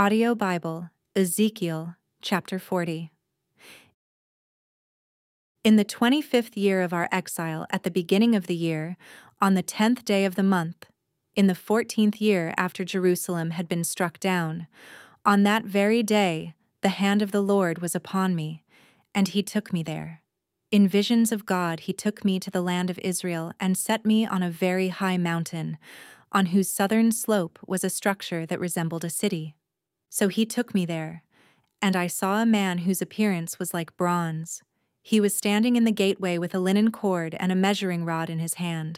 Audio Bible, Ezekiel, chapter 40. In the 25th year of our exile, at the beginning of the year, on the 10th day of the month, in the 14th year after Jerusalem had been struck down, on that very day the hand of the Lord was upon me, and he took me there. In visions of God he took me to the land of Israel and set me on a very high mountain, on whose southern slope was a structure that resembled a city. So he took me there, and I saw a man whose appearance was like bronze. He was standing in the gateway with a linen cord and a measuring rod in his hand.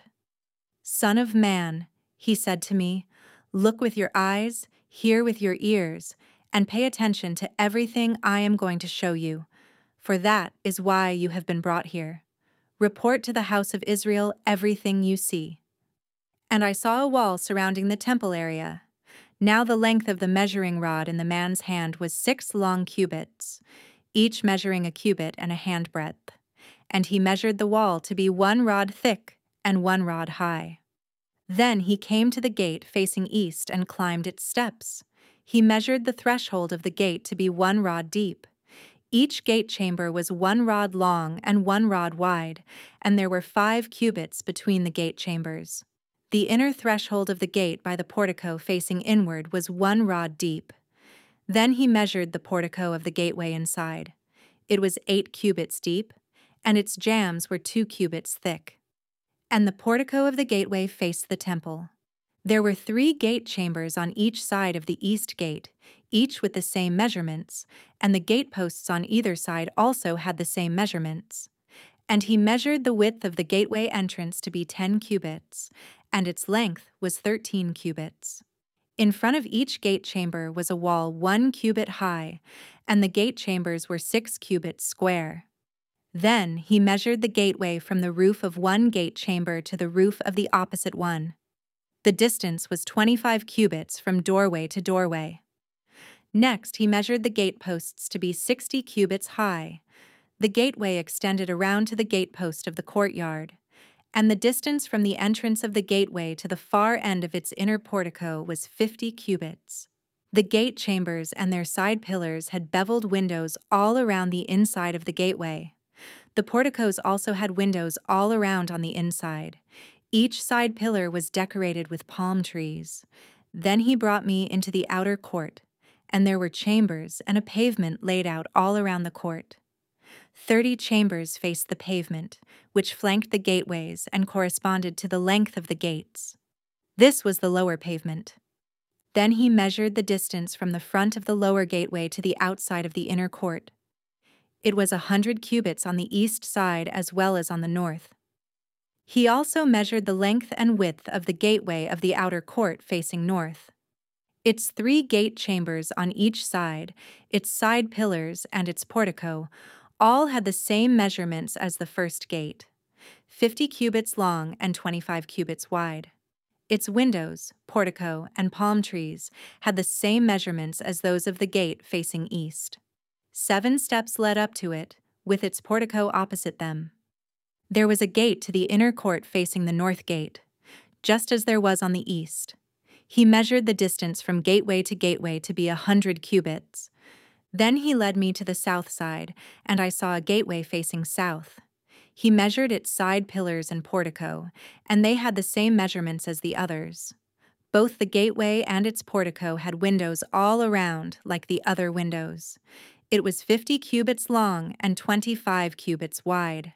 "Son of man," he said to me, "look with your eyes, hear with your ears, and pay attention to everything I am going to show you, for that is why you have been brought here. Report to the house of Israel everything you see." And I saw a wall surrounding the temple area. Now the length of the measuring rod in the man's hand was 6 long cubits, each measuring a cubit and a handbreadth. And he measured the wall to be 1 rod thick and 1 rod high. Then he came to the gate facing east and climbed its steps. He measured the threshold of the gate to be 1 rod deep. Each gate chamber was 1 rod long and 1 rod wide, and there were 5 cubits between the gate chambers. The inner threshold of the gate by the portico facing inward was 1 rod deep. Then he measured the portico of the gateway inside. It was 8 cubits deep, and its jambs were 2 cubits thick. And the portico of the gateway faced the temple. There were 3 gate chambers on each side of the east gate, each with the same measurements, and the gateposts on either side also had the same measurements. And he measured the width of the gateway entrance to be 10 cubits, and its length was 13 cubits. In front of each gate chamber was a wall 1 cubit high, and the gate chambers were 6 cubits square. Then he measured the gateway from the roof of one gate chamber to the roof of the opposite one. The distance was 25 cubits from doorway to doorway. Next he measured the gateposts to be 60 cubits high. The gateway extended around to the gatepost of the courtyard, and the distance from the entrance of the gateway to the far end of its inner portico was 50 cubits. The gate chambers and their side pillars had beveled windows all around the inside of the gateway. The porticos also had windows all around on the inside. Each side pillar was decorated with palm trees. Then he brought me into the outer court, and there were chambers and a pavement laid out all around the court. 30 chambers faced the pavement, which flanked the gateways and corresponded to the length of the gates. This was the lower pavement. Then he measured the distance from the front of the lower gateway to the outside of the inner court. It was 100 cubits on the east side as well as on the north. He also measured the length and width of the gateway of the outer court facing north. Its 3 gate chambers on each side, its side pillars, and its portico all had the same measurements as the first gate, 50 cubits long and 25 cubits wide. Its windows, portico, and palm trees had the same measurements as those of the gate facing east. 7 steps led up to it, with its portico opposite them. There was a gate to the inner court facing the north gate, just as there was on the east. He measured the distance from gateway to be 100 cubits. Then he led me to the south side, and I saw a gateway facing south. He measured its side pillars and portico, and they had the same measurements as the others. Both the gateway and its portico had windows all around, like the other windows. It was 50 cubits long and 25 cubits wide.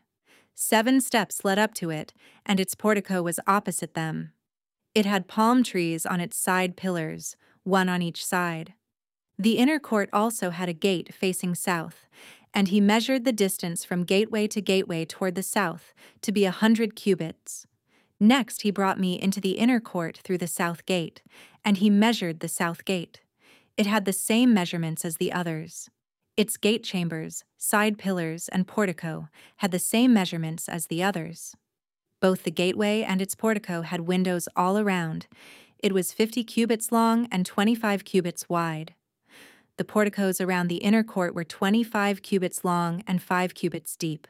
7 steps led up to it, and its portico was opposite them. It had palm trees on its side pillars, 1 on each side. The inner court also had a gate facing south, and he measured the distance from gateway toward the south to be 100 cubits. Next he brought me into the inner court through the south gate, and he measured the south gate. It had the same measurements as the others. Its gate chambers, side pillars, and portico had the same measurements as the others. Both the gateway and its portico had windows all around. It was 50 cubits long and 25 cubits wide. The porticos around the inner court were 25 cubits long and 5 cubits deep.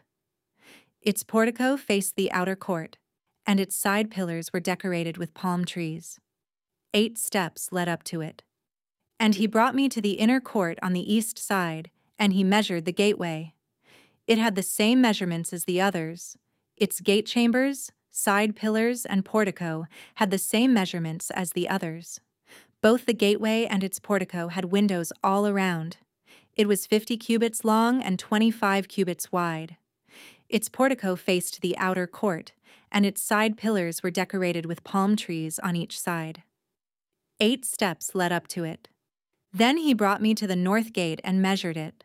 Its portico faced the outer court, and its side pillars were decorated with palm trees. 8 steps led up to it. And he brought me to the inner court on the east side, and he measured the gateway. It had the same measurements as the others. Its gate chambers, side pillars, and portico had the same measurements as the others. Both the gateway and its portico had windows all around. It was 50 cubits long and 25 cubits wide. Its portico faced the outer court, and its side pillars were decorated with palm trees on each side. 8 steps led up to it. Then he brought me to the north gate and measured it.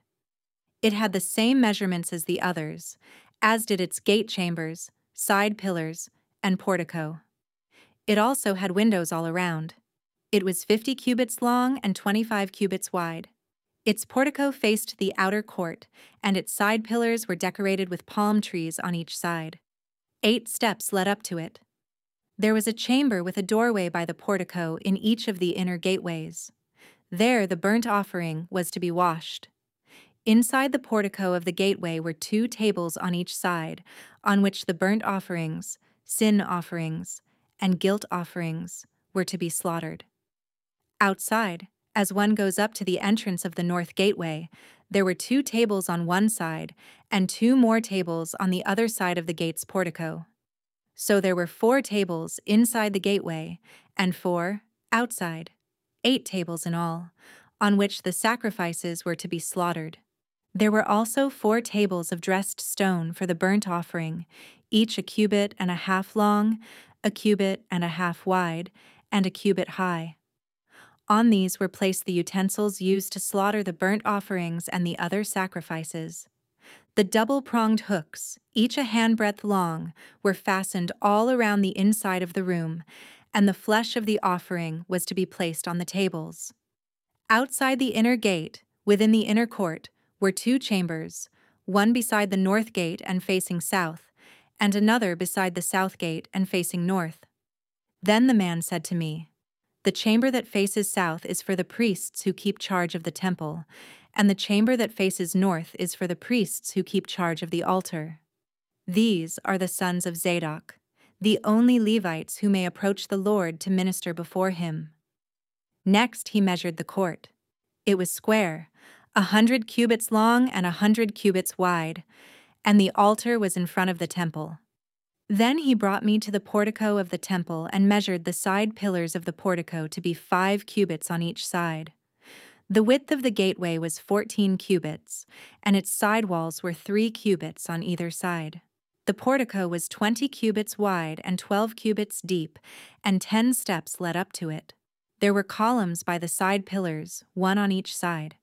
It had the same measurements as the others, as did its gate chambers, side pillars, and portico. It also had windows all around. It was 50 cubits long and 25 cubits wide. Its portico faced the outer court, and its side pillars were decorated with palm trees on each side. 8 steps led up to it. There was a chamber with a doorway by the portico in each of the inner gateways. There the burnt offering was to be washed. Inside the portico of the gateway were 2 tables on each side, on which the burnt offerings, sin offerings, and guilt offerings were to be slaughtered. Outside, as one goes up to the entrance of the north gateway, there were 2 tables on one side and 2 more tables on the other side of the gate's portico. So there were 4 tables inside the gateway and 4 outside, 8 tables in all, on which the sacrifices were to be slaughtered. There were also 4 tables of dressed stone for the burnt offering, each a cubit and a half long, a cubit and a half wide, and a cubit high. On these were placed the utensils used to slaughter the burnt offerings and the other sacrifices. The double-pronged hooks, each a handbreadth long, were fastened all around the inside of the room, and the flesh of the offering was to be placed on the tables. Outside the inner gate, within the inner court, were 2 chambers, one beside the north gate and facing south, and another beside the south gate and facing north. Then the man said to me, "The chamber that faces south is for the priests who keep charge of the temple, and the chamber that faces north is for the priests who keep charge of the altar. These are the sons of Zadok, the only Levites who may approach the Lord to minister before him." Next he measured the court. It was square, 100 cubits long and 100 cubits wide, and the altar was in front of the temple. Then he brought me to the portico of the temple and measured the side pillars of the portico to be 5 cubits on each side. The width of the gateway was 14 cubits, and its side walls were 3 cubits on either side. The portico was 20 cubits wide and 12 cubits deep, and 10 steps led up to it. There were columns by the side pillars, one on each side.